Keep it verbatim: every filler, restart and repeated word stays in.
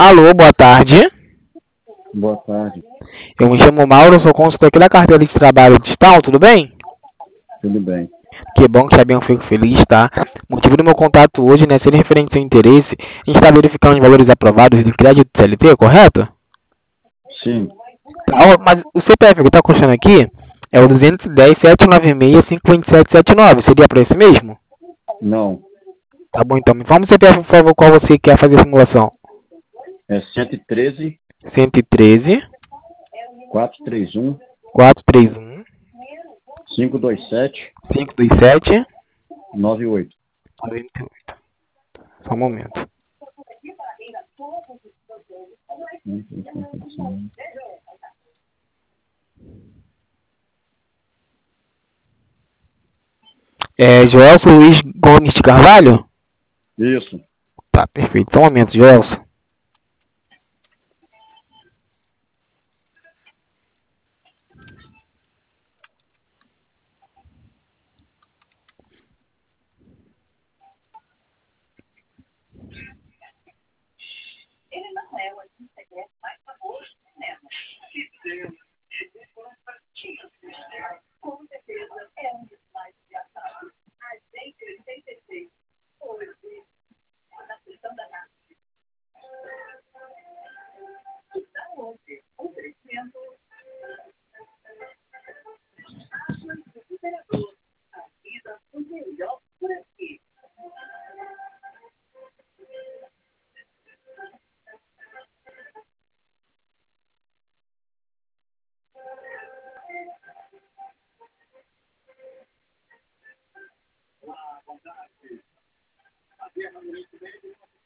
Alô, boa tarde. Boa tarde. Eu me chamo Mauro, sou consultor aqui da carteira de trabalho digital, tudo bem? Tudo bem. Que bom que sabem, eu fico feliz, tá? O motivo do meu contato hoje, né, ser referente ao seu interesse, a gente está verificando os valores aprovados de crédito C L T, correto? Sim. Tá, ó, mas o C P F que está constando aqui é o duzentos e dez, setecentos e noventa e seis, cinquenta e sete setenta e nove, seria para esse mesmo? Não. Tá bom, então me informa o C P F, por favor, qual você quer fazer a simulação. É cento e treze, cento e treze, quatrocentos e trinta e um, quatrocentos e trinta e um, quinhentos e vinte e sete, quinhentos e vinte e sete, noventa e oito. quarenta e oito. Só um momento. É Joelson Luiz Gomes de Carvalho? Isso. Tá, perfeito. Só um momento, Joelson.